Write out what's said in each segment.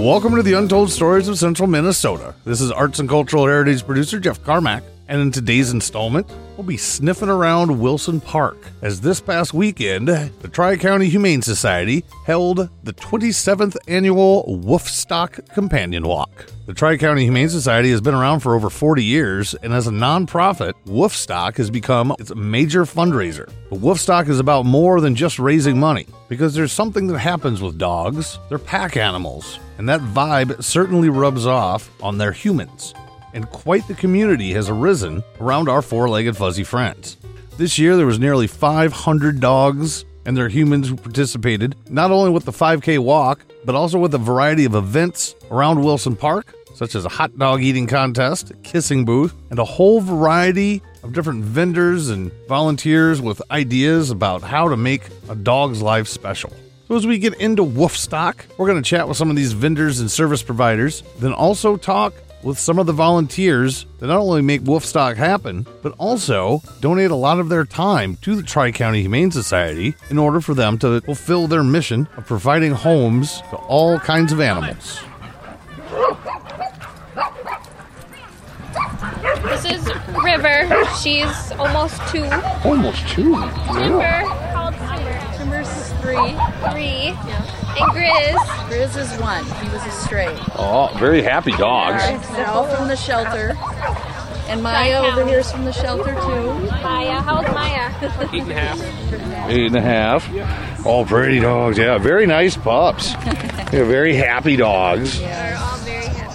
Welcome to the Untold Stories of Central Minnesota. This is Arts and Cultural Heritage producer Jeff Carmack, and in today's installment, we'll be sniffing around Wilson Park, as this past weekend, the Tri-County Humane Society held the 27th annual Woofstock Companion Walk. The Tri-County Humane Society has been around for over 40 years, and as a nonprofit, Woofstock has become its major fundraiser. But Woofstock is about more than just raising money, because there's something that happens with dogs. They're pack animals, and that vibe certainly rubs off on their humans. And quite the community has arisen around our four-legged fuzzy friends. This year, there was nearly 500 dogs and their humans who participated, not only with the 5K walk, but also with a variety of events around Wilson Park, such as a hot dog eating contest, a kissing booth, and a whole variety of different vendors and volunteers with ideas about how to make a dog's life special. So as we get into Woofstock, we're going to chat with some of these vendors and service providers, then also talk with some of the volunteers that not only make Woofstock happen, but also donate a lot of their time to the Tri-County Humane Society in order for them to fulfill their mission of providing homes to all kinds of animals. This is River. She's almost 2. Almost 2? Timber. How old's Timber? Timber's 3. 3. Yeah. And Grizz. Grizz is 1. He was a stray. Oh, very happy dogs. They're all from the shelter. And Maya over here is from the shelter too. Maya. How old's Maya? 8.5. 8.5. All pretty dogs, yeah. Very nice pups. Yeah, very happy dogs. They're all very happy.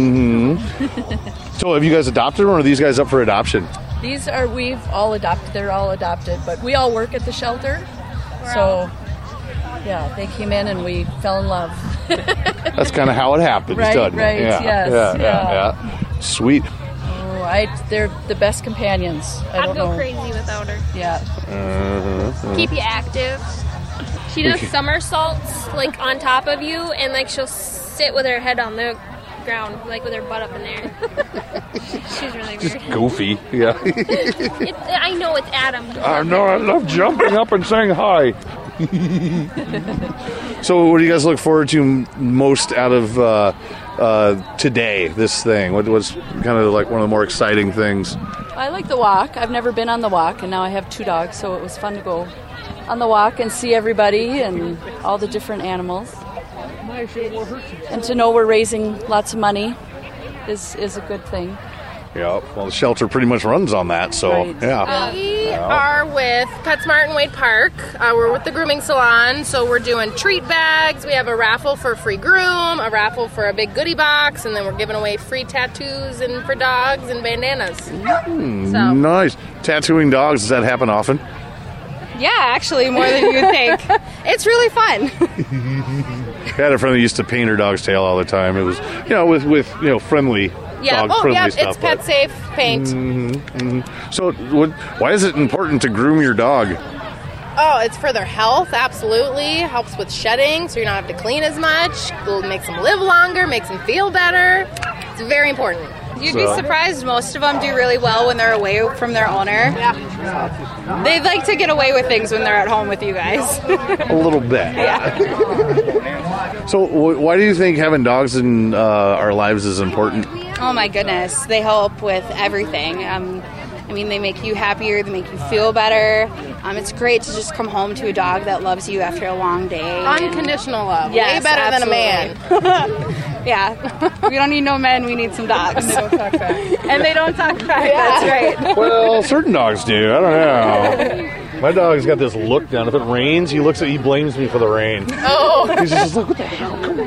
So have you guys adopted them, or are these guys up for adoption? We've all adopted. They're all adopted, but we all work at the shelter. Yeah, they came in and we fell in love. That's kind of how it happens, Right, doesn't right, it? Yeah. Sweet. They're the best companions. I'd go crazy without her. Yeah. Keep you active. She does somersaults like on top of you, and like she'll sit with her head on the ground, like with her butt up in there. She's really Just weird. goofy, yeah. I know it's Adam. I know, I love jumping up and saying hi. So what do you guys look forward to most out of today, this thing? What's kind of like one of the more exciting things? I like the walk. I've never been on the walk, and now I have 2 dogs, so it was fun to go on the walk and see everybody and all the different animals. And to know we're raising lots of money is a good thing. Yeah, well, the shelter pretty much runs on that, so, Right. yeah. We are with PetSmart in Wade Park. We're with the grooming salon, so we're doing treat bags. We have a raffle for a free groom, a raffle for a big goodie box, and then we're giving away free tattoos and for dogs and bandanas. So Nice. Tattooing dogs, does that happen often? yeah, actually more than you would think. It's really fun. I had a friend that used to paint her dog's tail all the time. It was, with friendly Yeah. dog-friendly stuff. It's pet safe paint. So why is it important to groom your dog? Oh, it's for their health, absolutely. Helps with shedding, so you don't have to clean as much. It makes them live longer, makes them feel better. It's very important. You'd be surprised. Most of them do really well when they're away from their owner. Yeah. They like to get away with things when they're at home with you guys. A little bit. Yeah. So why do you think having dogs in our lives is important? Oh my goodness. They help with everything. They make you happier. They make you feel better. It's great to just come home to a dog that loves you after a long day. Unconditional love. Yes, way better than a man. Yeah. We don't need no men. We need some dogs. And they don't talk back. And they don't talk back. That's right. Well, certain dogs do. I don't know. My dog's got this look down. If it rains, he blames me for the rain. Oh. He's just like, what the hell? Come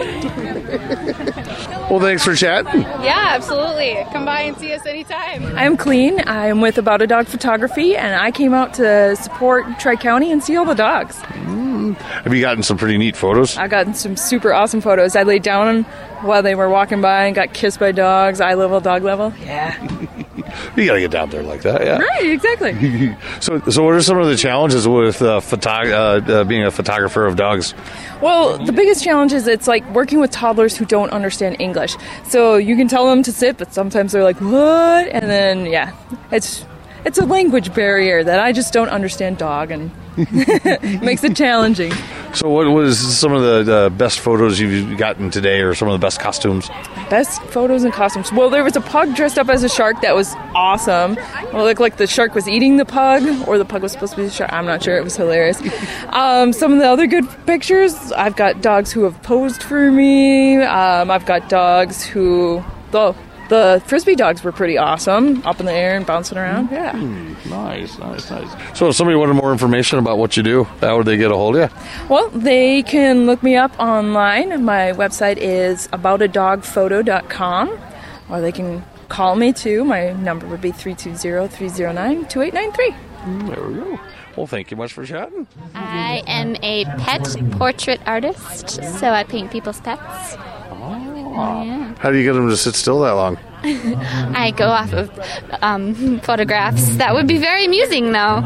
on. Well, thanks for chatting. Yeah, absolutely. Come by and see us anytime. I'm Cleen. I'm with About a Dog Photography, and I came out to support Tri-County and see all the dogs. Have you gotten some pretty neat photos? I got some super awesome photos. I laid down while they were walking by and got kissed by dogs, eye level, dog level. Yeah. You gotta get down there like that, yeah. Right, exactly. So what are some of the challenges with being a photographer of dogs? Well, the biggest challenge is it's like working with toddlers who don't understand English. So you can tell them to sit, but sometimes they're like, what? And then, yeah, it's a language barrier that I just don't understand dog, and it makes it challenging. So what was some of the best photos you've gotten today, or some of the best costumes? Best photos and costumes. Well, there was a pug dressed up as a shark that was awesome. Well, it looked like the shark was eating the pug, or the pug was supposed to be the shark. I'm not sure. It was hilarious. Some of the other good pictures, I've got dogs who have posed for me. I've got dogs who... The Frisbee dogs were pretty awesome, up in the air and bouncing around. Yeah. Nice. So if somebody wanted more information about what you do, how would they get a hold of you? Well, they can look me up online. My website is aboutadogphoto.com, or they can call me too. My number would be 320-309-2893. There we go. Well, thank you much for chatting. I am a pet portrait artist, so I paint people's pets. Yeah. How do you get them to sit still that long? I go off of photographs. That would be very amusing, though.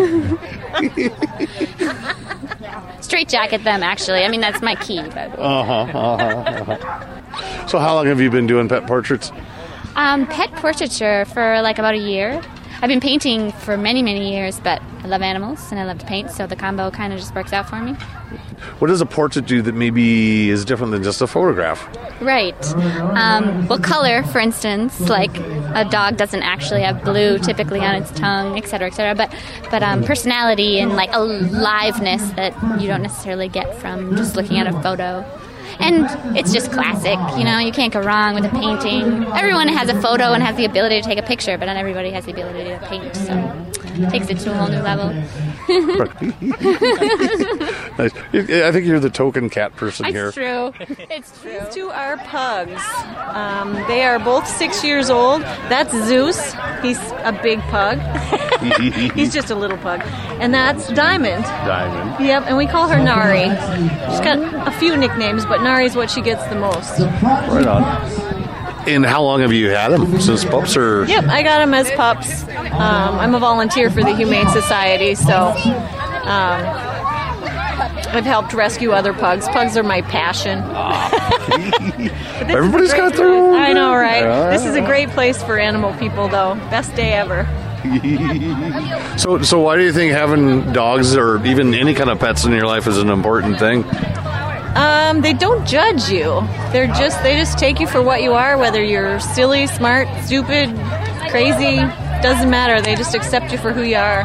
Straight jacket them, actually. I mean, that's my key. But. So how long have you been doing pet portraits? Pet portraiture for like about a year. I've been painting for many, many years, but I love animals and I love to paint, so the combo kind of just works out for me. What does a portrait do that maybe is different than just a photograph? Right. Well, color, for instance, like a dog doesn't actually have blue typically on its tongue, et cetera, but personality and like aliveness that you don't necessarily get from just looking at a photo. And it's just classic, you know, you can't go wrong with a painting. Everyone has a photo and has the ability to take a picture, but not everybody has the ability to paint, so it takes it to a whole new level. Nice. I think you're the token cat person here. It's true. These two are pugs. They are both 6 years old. That's Zeus. He's a big pug. He's just a little pug. And that's Diamond. Yep, and we call her Nari. She's got a few nicknames, but Nari's what she gets the most. Right on. And how long have you had them? Since pups, or? Yep, I got them as pups. I'm a volunteer for the Humane Society, so I've helped rescue other pugs. Pugs are my passion. Everybody's got their own. I know, right? This is a great place for animal people, though. Best day ever. So why do you think having dogs or even any kind of pets in your life is an important thing? They don't judge you. They just take you for what you are, whether you're silly, smart, stupid, crazy, doesn't matter. They just accept you for who you are.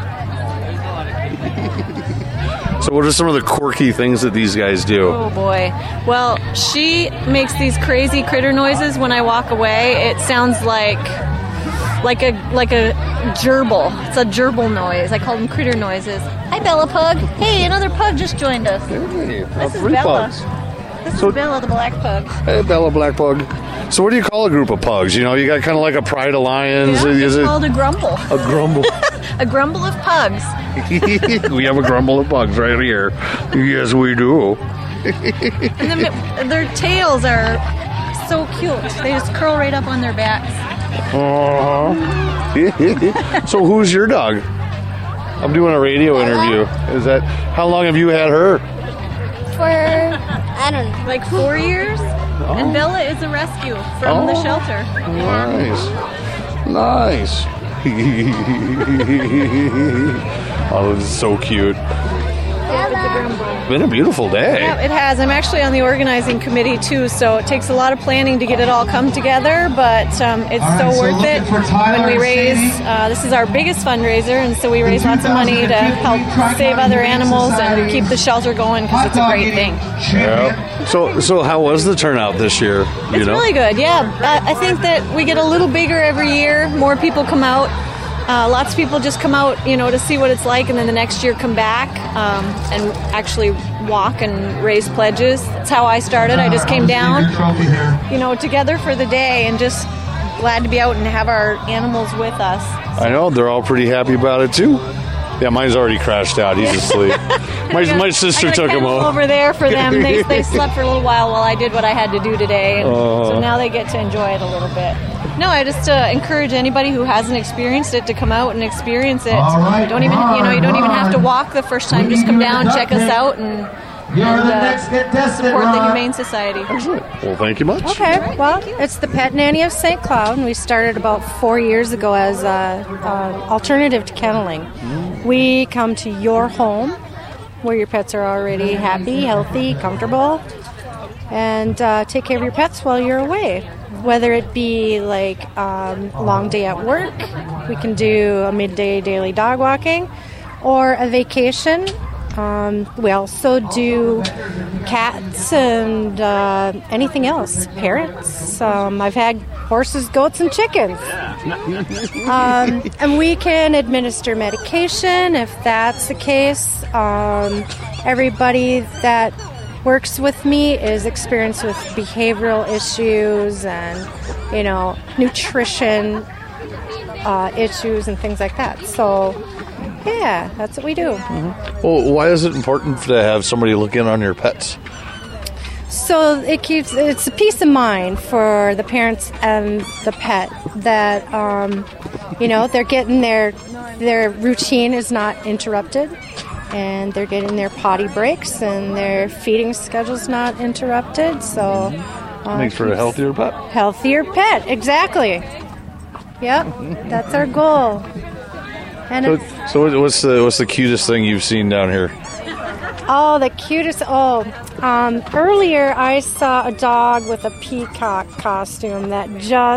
So what are some of the quirky things that these guys do? Oh boy. Well, she makes these crazy critter noises when I walk away. It sounds like a gerbil. It's a gerbil noise. I call them critter noises. Hi, Bella Pug. Hey, another pug just joined us. Hey, this is three Bella. pugs. This is Bella, the black pug. Hey, Bella, black pug. So what do you call a group of pugs? You know, you got kind of like a pride of lions. Yeah, it's called a grumble. A grumble. A grumble of pugs. We have a grumble of pugs right here. Yes, we do. And their tails are so cute. They just curl right up on their backs. So who's your dog? I'm doing a radio interview. How long have you had her? For, I don't know. Like 4 years. Oh. And Bella is a rescue from the shelter. Nice. Oh, this is so cute. It's been a beautiful day. Yeah, it has. I'm actually on the organizing committee too, so it takes a lot of planning to get it all come together, but it's so worth it. When we raise, this is our biggest fundraiser, and so we raise lots of money to help save other animals and keep the shelter going because it's a great thing. Yeah. So how was the turnout this year? It's really good, yeah. I think that we get a little bigger every year. More people come out. Lots of people just come out, to see what it's like, and then the next year come back and actually walk and raise pledges. That's how I started. I just came down, together for the day, and just glad to be out and have our animals with us. I know, they're all pretty happy about it too. Yeah, mine's already crashed out. He's asleep. My sister took him home. Over there for them. They slept for a little while I did what I had to do today, and so now they get to enjoy it a little bit. No, I just encourage anybody who hasn't experienced it to come out and experience it. You don't even have to walk the first time. Just come down, check us out, and support the Humane Society. Excellent. Well, thank you much. Okay. Well, it's the Pet Nanny of St. Cloud, and we started about 4 years ago as an alternative to kenneling. We come to your home where your pets are already happy, healthy, comfortable, and take care of your pets while you're away. Whether it be like long day at work, we can do a midday daily dog walking, or a vacation. We also do cats and anything else, parrots. I've had horses, goats, and chickens. And we can administer medication if that's the case. Everybody that works with me is experienced with behavioral issues and, nutrition issues and things like that. So, yeah, that's what we do. Mm-hmm. Well, why is it important to have somebody look in on your pets? So it's a peace of mind for the parents and the pet that, they're getting their routine is not interrupted, and they're getting their potty breaks, and their feeding schedule's not interrupted. So makes for a healthier pet. Healthier pet, exactly. Yep, that's our goal. And so what's the cutest thing you've seen down here? Oh, the cutest. Earlier I saw a dog with a peacock costume that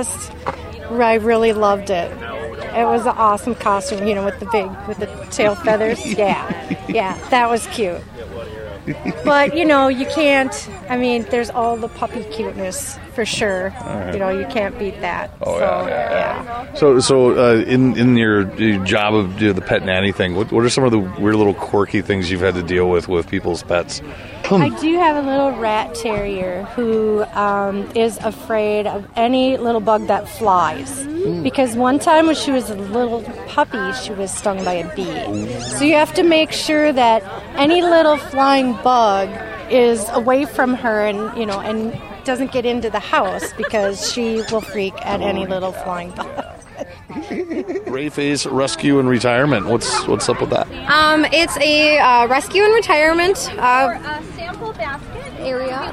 I really loved it. It was an awesome costume, with the tail feathers. Yeah, that was cute. But, you can't, there's all the puppy cuteness for sure. Right. You can't beat that. Oh, so, yeah. So in your job of the pet nanny thing, what are some of the weird little quirky things you've had to deal with people's pets? I do have a little rat terrier who is afraid of any little bug that flies. Because one time when she was a little puppy, she was stung by a bee. So you have to make sure that any little flying bug is away from her and doesn't get into the house, because she will freak at any little flying bug. Gray Face Rescue and Retirement. What's up with that? It's a rescue and retirement sample basket area.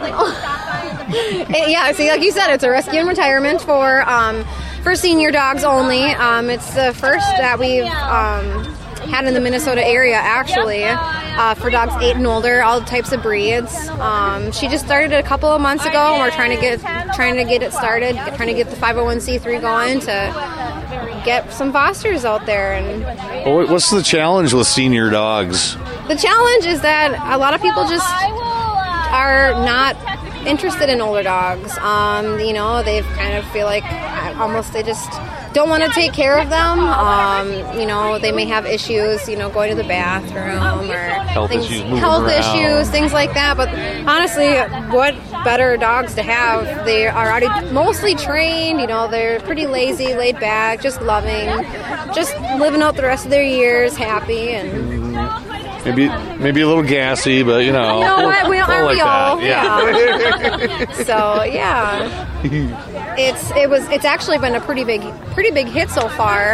Yeah, see, like you said, it's a rescue and retirement for senior dogs only. It's the first that we've had in the Minnesota area, actually, for dogs 8 and older, all types of breeds. She just started it a couple of months ago, and we're trying to get it started, trying to get the 501c3 going to get some fosters out there. And what's the challenge with senior dogs? The challenge is that a lot of people just are not interested in older dogs. They kind of feel like they just don't want to take care of them. They may have issues, going to the bathroom or health issues, things like that. But honestly, what better dogs to have? They are already mostly trained. They're pretty lazy, laid back, just loving, just living out the rest of their years happy and. Maybe a little gassy, but we all like that. Yeah. So yeah, it's actually been a pretty big hit so far,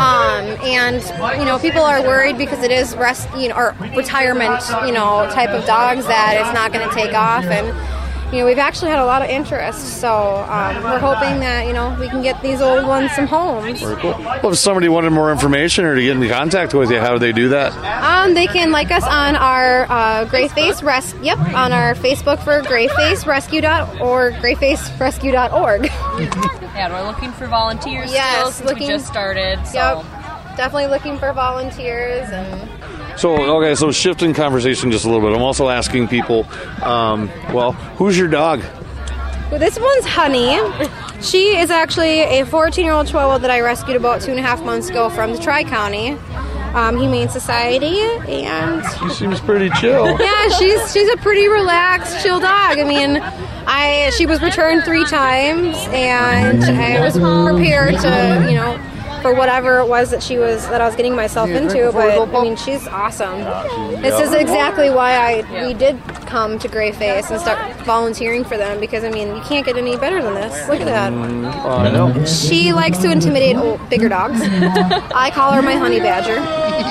and people are worried because it is or retirement type of dogs that it's not going to take off, and we've actually had a lot of interest, so we're hoping that we can get these old ones some homes. Very cool. Well, if somebody wanted more information or to get into contact with you, how do they do that? They can like us on our Gray Face on our Facebook for grayfacerescue.org, grayfacerescue.org. Yeah, we're looking for volunteers. Yes, still, we just started. So. Yep, definitely looking for volunteers and. So shifting conversation just a little bit. I'm also asking people, who's your dog? Well, this one's Honey. She is actually a 14-year-old Chihuahua that I rescued about 2.5 months ago from the Tri-County Humane Society, and she seems pretty chill. Yeah, she's a pretty relaxed, chill dog. She was returned 3 times, and I was prepared to, for whatever it was that I was getting myself into, but she's awesome. This is exactly why we did come to Gray Face and start volunteering for them, because you can't get any better than this. Look at that. I know. She likes to intimidate bigger dogs. I call her my honey badger.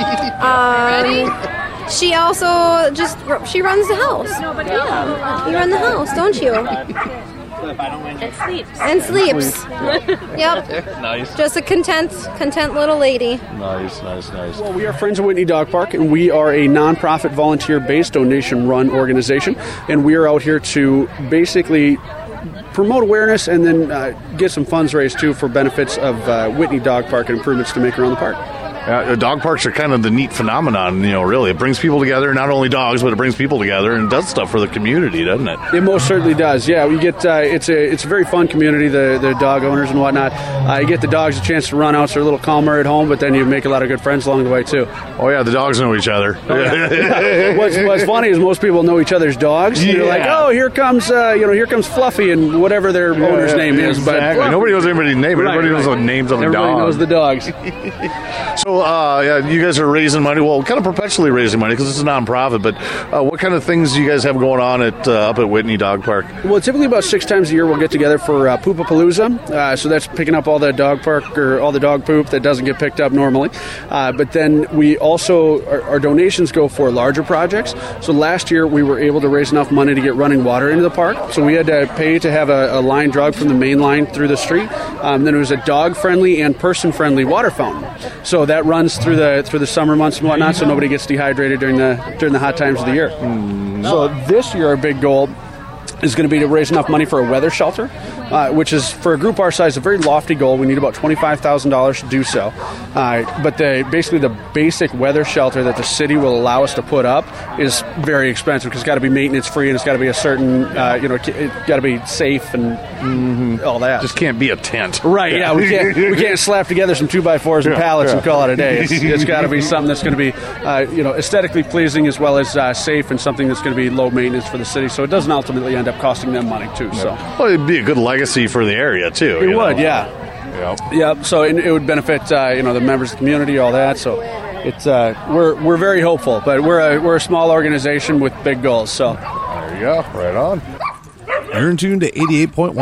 She also she runs the house. Yeah, you run the house, don't you? And sleeps. And sleeps. Yep. Nice. Just a content little lady. Nice. Well, we are Friends of Whitney Dog Park, and we are a nonprofit, volunteer-based, donation-run organization, and we are out here to basically promote awareness and then get some funds raised, too, for benefits of Whitney Dog Park and improvements to make around the park. Dog parks are kind of the neat phenomenon, really. It brings people together, not only dogs, but it brings people together and does stuff for the community, doesn't it? It most certainly does, yeah. We get it's a very fun community, the dog owners and whatnot. You get the dogs a chance to run out, so they're a little calmer at home, but then you make a lot of good friends along the way, too. Oh, yeah, the dogs know each other. Oh, yeah. What's funny is most people know each other's dogs. Yeah. They're like, oh, here comes Fluffy and whatever their owner's name is. Exactly. But Nobody knows anybody's name. Everybody knows the names of the dogs. Everybody knows the dogs. So, you guys are raising money. Well, kind of perpetually raising money because it's a nonprofit. But what kind of things do you guys have going on up at Whitney Dog Park? Well, typically about 6 times a year we'll get together for Poopapalooza. So that's picking up all the dog park or all the dog poop that doesn't get picked up normally. But then we also, our donations go for larger projects. So last year we were able to raise enough money to get running water into the park. So we had to pay to have a line drug from the main line through the street. Then it was a dog-friendly and person-friendly water fountain. So that runs through the summer months and whatnot, so nobody gets dehydrated during the hot times of the year. So this year our big goal is going to be to raise enough money for a weather shelter, which is, for a group our size, a very lofty goal. We need about $25,000 to do so. But basically the basic weather shelter that the city will allow us to put up is very expensive because it's got to be maintenance-free and it's got to be a certain, it's got to be safe and all that. Just can't be a tent. Right, yeah. We can't slap together some 2x4s and pallets and call it a day. It's got to be something that's going to be, aesthetically pleasing as well as safe and something that's going to be low maintenance for the city. So it doesn't ultimately end up costing them money too. So, well, it'd be a good legacy for the area too. It would, yeah. Yep. So it would benefit the members of the community, all that. So it's we're very hopeful, but we're a small organization with big goals. So there you go, right on. You're in tune to 88.1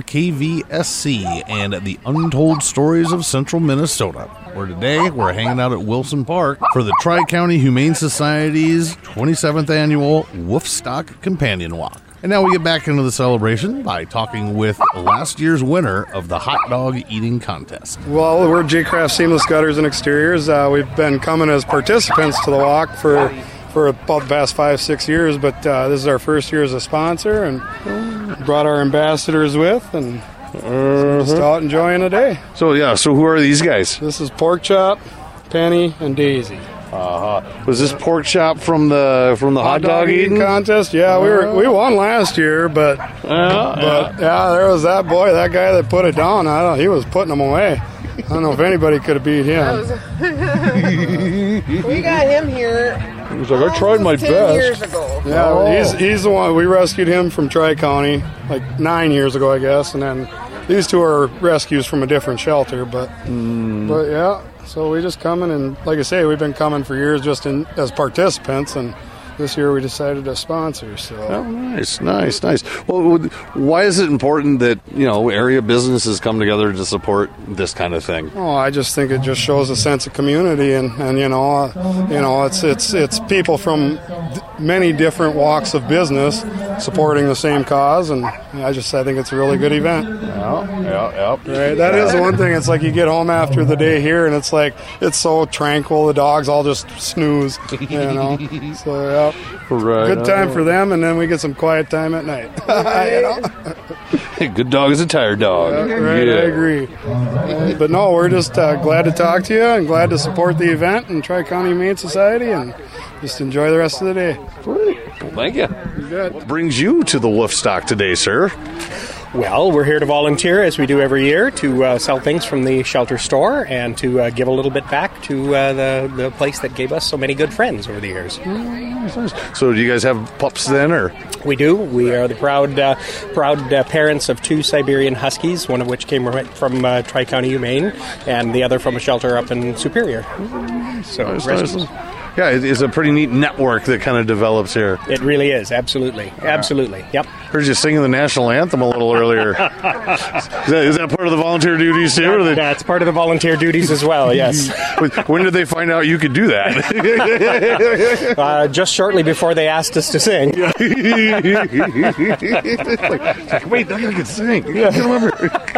FM KVSC and the Untold Stories of Central Minnesota, where today we're hanging out at Wilson Park for the Tri-County Humane Society's 27th annual Woofstock Companion Walk. And now we get back into the celebration by talking with last year's winner of the hot dog eating contest. Well, we're J-Craft Seamless Gutters and Exteriors. We've been coming as participants to the walk for about the past 5-6 years, but this is our first year as a sponsor, and brought our ambassadors with, and just out enjoying the day. So who are these guys? This is Pork Chop, Penny, and Daisy. Was this Pork Chop from the hot dog eating contest? Yeah, we won last year, but there was that guy that put it down. He was putting them away. I don't know if anybody could have beat him. We got him here. He was like, I tried my 10 best. years ago. Yeah, he's the one. We rescued him from Tri-County like 9 years ago, I guess, and then these two are rescues from a different shelter. But yeah, so we just coming, and like I say, we've been coming for years just as participants, and this year we decided to sponsor. So nice. Well, why is it important that area businesses come together to support this kind of thing? Oh, I just think it just shows a sense of community, and it's people from many different walks of business supporting the same cause, and I think it's a really good event. Yeah. Right. That is the one thing. It's like you get home after the day here, and it's like it's so tranquil. The dogs all just snooze. So yeah. Right. Good time for them, and then we get some quiet time at night. Good dog is a tired dog. Right, yeah. I agree. But no, we're just glad to talk to you and glad to support the event and Tri-County Humane Society, and just enjoy the rest of the day. Great. Well, thank you. What brings you to the Woofstock today, sir? Well, we're here to volunteer, as we do every year, to sell things from the shelter store and to give a little bit back to the place that gave us so many good friends over the years. So do you guys have pups then, or? We do. We are the proud parents of 2 Siberian Huskies, one of which came from Tri-County Humane, and the other from a shelter up in Superior. So nice. Yeah, it's a pretty neat network that kind of develops here. It really is, absolutely. Absolutely, yep. Heard you singing the national anthem a little earlier. Is that part of the volunteer duties too? That's part of the volunteer duties as well, yes. When did they find out you could do that? Just shortly before they asked us to sing. Like, wait, that guy can sing. Get him over.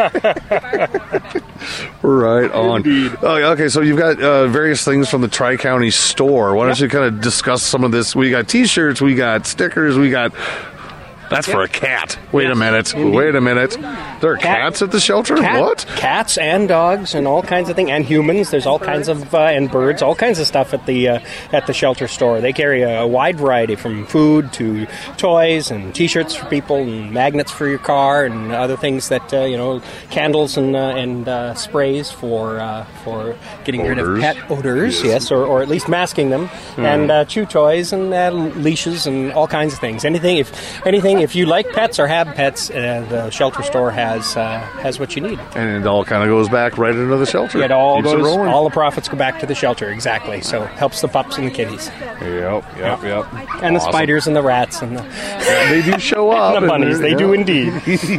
Right on. Okay, so you've got various things from the Tri-County store. Why don't you kind of discuss some of this? We got T-shirts, we got stickers, we got... That's for a cat. Wait a minute. There are cats at the shelter? What? Cats and dogs and all kinds of things, and humans. There's all kinds of and birds, all kinds of stuff at the shelter store. They carry a wide variety, from food to toys and T-shirts for people and magnets for your car and other things that candles and sprays for getting rid of pet odors. Yes, or at least masking them, and chew toys and leashes and all kinds of things. Anything. If you like pets or have pets, the shelter store has what you need. And it all kind of goes back right into the shelter. It all goes. All the profits go back to the shelter. Exactly. So helps the pups and the kitties. Yep. And the spiders and the rats and they do show up. And the bunnies. They do indeed.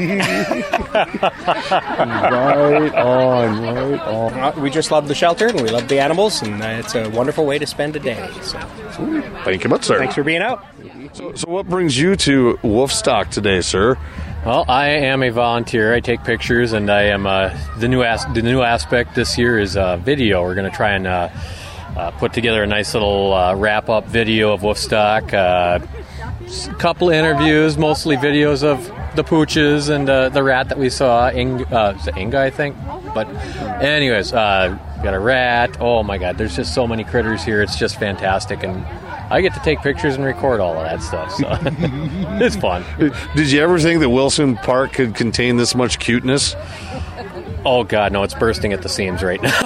Right on. We just love the shelter and we love the animals, and it's a wonderful way to spend a day. So thank you much, sir. Thanks for being out. So what brings you to Wolfstock today, sir? Well, I am a volunteer. I take pictures, and I am the new aspect this year is video. We're going to try and put together a nice little wrap-up video of Wolfstock. A couple of interviews, mostly videos of the pooches and the rat that we saw. Is it Inga, I think? But anyways, got a rat. Oh, my God. There's just so many critters here. It's just fantastic, and I get to take pictures and record all of that stuff, so it's fun. Did you ever think that Wilson Park could contain this much cuteness? Oh, God, no, it's bursting at the seams right now.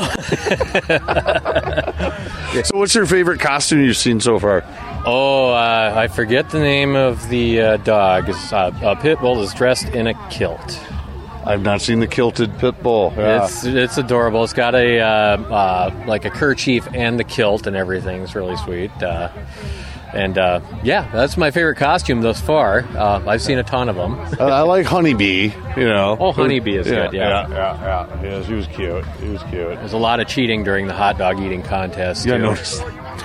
So what's your favorite costume you've seen so far? Oh, I forget the name of the dog. A pit bull is dressed in a kilt. I've not seen the kilted pit bull. Yeah. It's adorable. It's got a like a kerchief and the kilt and everything. It's really sweet. That's my favorite costume thus far. I've seen a ton of them. I like Honeybee. Oh, Honeybee is good. Yeah, she was cute. There's a lot of cheating during the hot dog eating contest. Yeah, I noticed.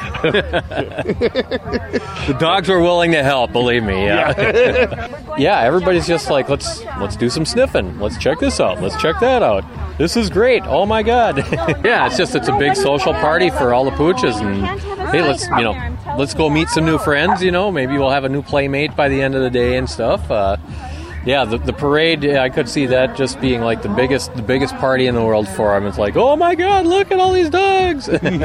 The dogs were willing to help, believe me. Yeah, everybody's just like, let's do some sniffing. Let's check this out. Let's check that out. This is great. Oh my God. Yeah, it's a big social party for all the pooches, and hey, let's go meet some new friends. Maybe we'll have a new playmate by the end of the day and stuff. The parade, I could see that just being like the biggest party in the world for them. It's like, oh my God, look at all these dogs.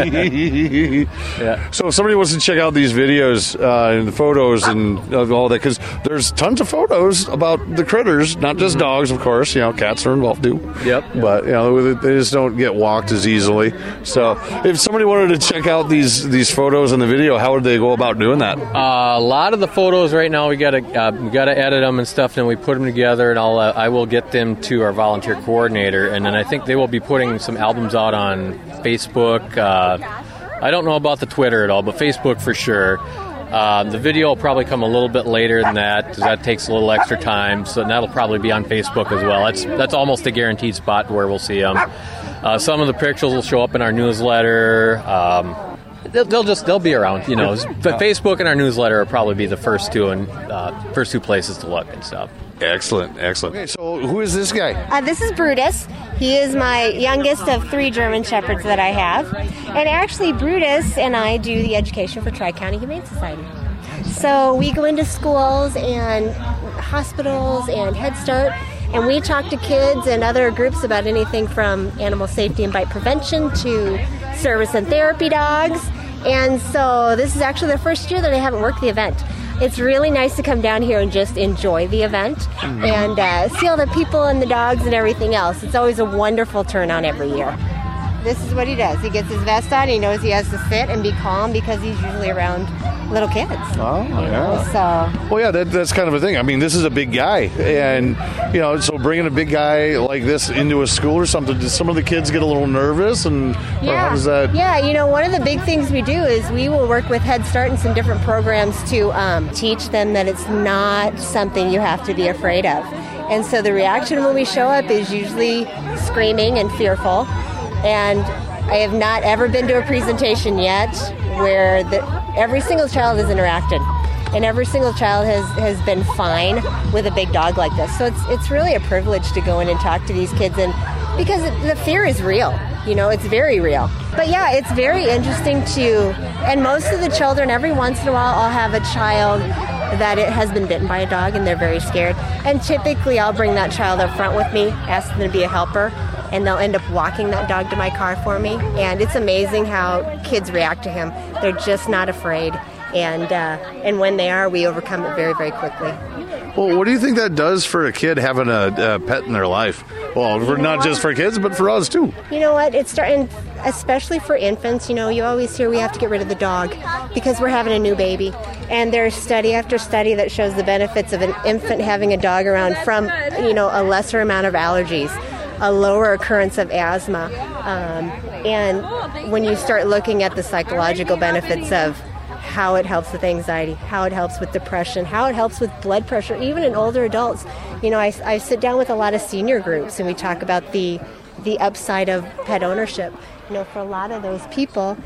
Yeah. So if somebody wants to check out these videos and the photos and all that, because there's tons of photos about the critters, not just dogs, of course. Cats are involved too. Yep. But they just don't get walked as easily. So if somebody wanted to check out these photos and the video, how would they go about doing that? A lot of the photos right now, we gotta edit them and stuff, and we put them together, and I will get them to our volunteer coordinator, and then I think they will be putting some albums out on Facebook. I don't know about the Twitter at all, but Facebook for sure. The video will probably come a little bit later than that, because that takes a little extra time, so that'll probably be on Facebook as well. That's almost a guaranteed spot where we'll see them. Some of the pictures will show up in our newsletter. They'll be around, But Facebook and our newsletter will probably be the first two places to look and stuff. Excellent. Okay, so who is this guy? This is Brutus. He is my youngest of 3 German Shepherds that I have. And actually, Brutus and I do the education for Tri-County Humane Society. So we go into schools and hospitals and Head Start, and we talk to kids and other groups about anything from animal safety and bite prevention to service and therapy dogs. And so this is actually the first year that I haven't worked the event. It's really nice to come down here and just enjoy the event and see all the people and the dogs and everything else. It's always a wonderful turnout every year. this is what he does. He gets his vest on. He knows he has to sit and be calm because he's usually around little kids. Oh, yeah. So. Well, yeah, that's kind of a thing. I mean, this is a big guy, and so bringing a big guy like this into a school or something, does some of the kids get a little nervous, and or how does that? Yeah, one of the big things we do is we will work with Head Start and some different programs to teach them that it's not something you have to be afraid of. And so the reaction when we show up is usually screaming and fearful. And I have not ever been to a presentation yet where every single child has interacted. And every single child has been fine with a big dog like this. So it's really a privilege to go in and talk to these kids, and because the fear is real. It's very real. But yeah, it's very interesting and most of the children, every once in a while, I'll have a child that it has been bitten by a dog and they're very scared. And typically I'll bring that child up front with me, ask them to be a helper, and they'll end up walking that dog to my car for me. And it's amazing how kids react to him. They're just not afraid. And when they are, we overcome it very, very quickly. Well, what do you think that does for a kid having a pet in their life? Well, not just for kids, but for us too. You know what? It's starting, especially for infants. You always hear we have to get rid of the dog because we're having a new baby. And there's study after study that shows the benefits of an infant having a dog around, from a lesser amount of allergies, a lower occurrence of asthma, and when you start looking at the psychological benefits of how it helps with anxiety, how it helps with depression, how it helps with blood pressure, even in older adults. I sit down with a lot of senior groups and we talk about the upside of pet ownership. For a lot of those people,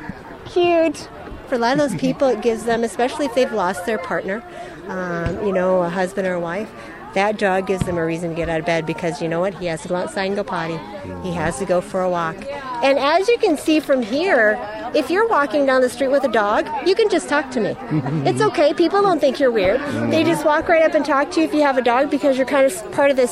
it gives them, especially if they've lost their partner, a husband or a wife, that dog gives them a reason to get out of bed because you know what? He has to go outside and go potty. He has to go for a walk. And as you can see from here, if you're walking down the street with a dog, you can just talk to me. It's okay. People don't think you're weird. They just walk right up and talk to you if you have a dog because you're kind of part of this,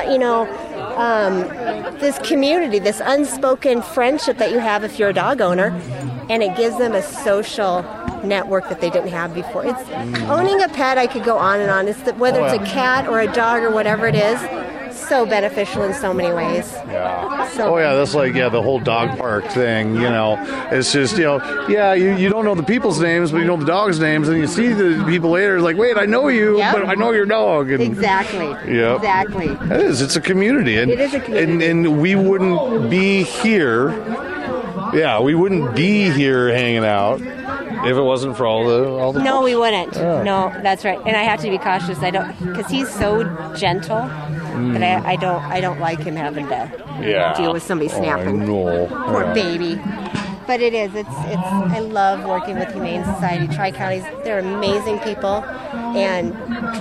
this community, this unspoken friendship that you have if you're a dog owner. And it gives them a social network that they didn't have before. It's owning a pet. I could go on and on. Whether it's a cat or a dog or whatever it is, so beneficial in so many ways. Yeah. That's like the whole dog park thing. It's just you don't know the people's names, but you know the dogs' names, and you see the people later. It's like, wait, I know you, but I know your dog. And, exactly. Yeah. Exactly. It is. It's a community, and it is a community. And we wouldn't be here. Yeah, we wouldn't be here hanging out if it wasn't for all the. No, we wouldn't. Yeah. No, that's right. And I have to be cautious. Because he's so gentle that I don't like him having to deal with somebody snapping. No. Poor baby. But it is. I love working with Humane Society. Tri-Counties, they're amazing people. And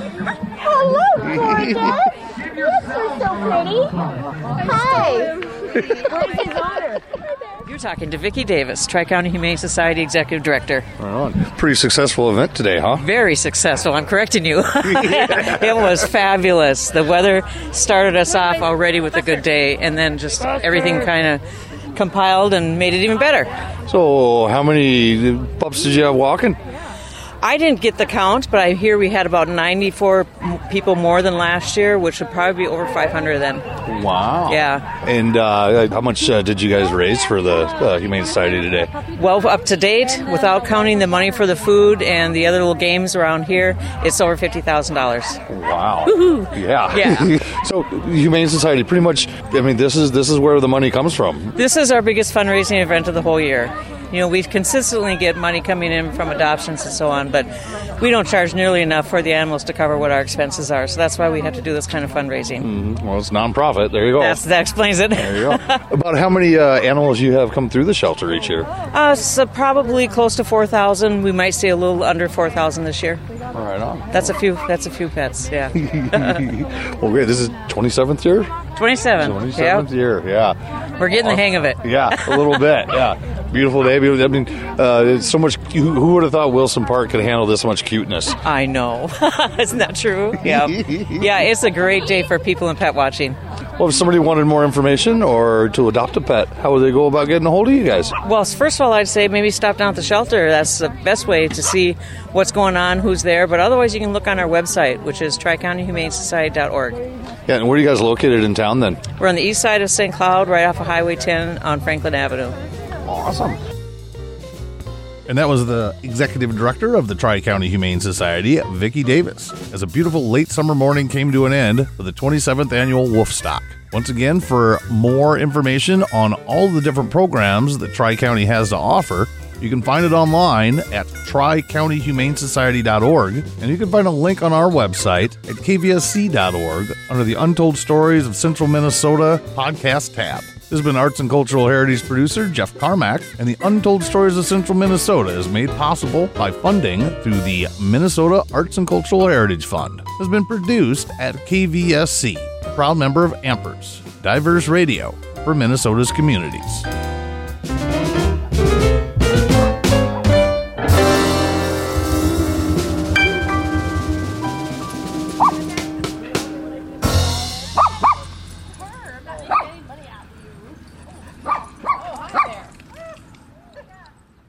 hello, gorgeous. Yes, you're so pretty. Hi. Where's his honor? You're talking to Vicki Davis, Tri-County Humane Society Executive Director. Right on. Pretty successful event today, huh? Very successful. I'm correcting you. It was fabulous. The weather started us off already with a good day, and then just everything kind of compiled and made it even better. So how many pups did you have walking? I didn't get the count, but I hear we had about 94 people more than last year, which would probably be over 500 then. Wow. Yeah. And how much did you guys raise for the Humane Society today? Well, up to date, without counting the money for the food and the other little games around here, it's over $50,000. Wow. Woo-hoo. Yeah. So Humane Society, pretty much, this is where the money comes from. This is our biggest fundraising event of the whole year. We consistently get money coming in from adoptions and so on, but we don't charge nearly enough for the animals to cover what our expenses are. So that's why we have to do this kind of fundraising. Mm-hmm. Well, it's nonprofit. There you go. That explains it. There you go. About how many animals you have come through the shelter each year? So probably close to 4,000. We might see a little under 4,000 this year. All right on. That's a few pets. Yeah. Well, great. This is 27th year. 27th year. Yeah. We're getting the hang of it. Yeah, a little bit. Yeah. Beautiful day. I mean, it's so much. Who would have thought Wilson Park could handle this much cuteness? I know. Isn't that true? Yeah. Yeah, it's a great day for people in pet watching. Well, if somebody wanted more information or to adopt a pet, how would they go about getting a hold of you guys? Well, first of all, I'd say maybe stop down at the shelter. That's the best way to see what's going on, who's there. But otherwise, you can look on our website, which is TriCountyHumaneSociety.org. Yeah, and where are you guys located in town then? We're on the east side of St. Cloud, right off of Highway 10 on Franklin Avenue. Awesome. And that was the executive director of the Tri-County Humane Society, Vicki Davis, as a beautiful late summer morning came to an end for the 27th annual Wolfstock. Once again, for more information on all the different programs that Tri-County has to offer, you can find it online at tricountyhumanesociety.org, and you can find a link on our website at kvsc.org under the Untold Stories of Central Minnesota podcast tab. This has been Arts and Cultural Heritage producer Jeff Carmack, and the Untold Stories of Central Minnesota is made possible by funding through the Minnesota Arts and Cultural Heritage Fund. It has been produced at KVSC, a proud member of Ampers, diverse radio for Minnesota's communities.